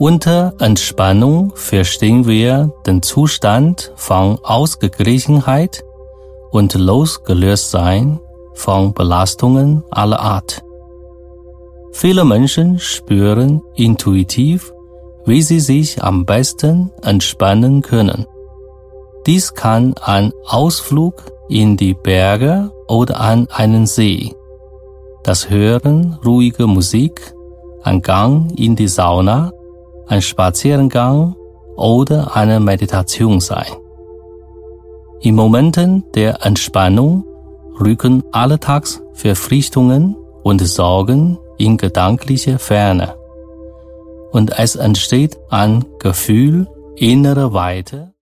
Unter Entspannung verstehen wir den Zustand von Ausgeglichenheit und Losgelöstsein von Belastungen aller Art. Viele Menschen spüren intuitiv, wie sie sich am besten entspannen können. Dies kann ein Ausflug in die Berge oder an einen See, das Hören ruhiger Musik, ein Gang in die Sauna, ein Spaziergang oder eine Meditation sein. In Momenten der Entspannung rücken Alltagsverpflichtungen und Sorgen in gedankliche Ferne, und es entsteht ein Gefühl innerer Weite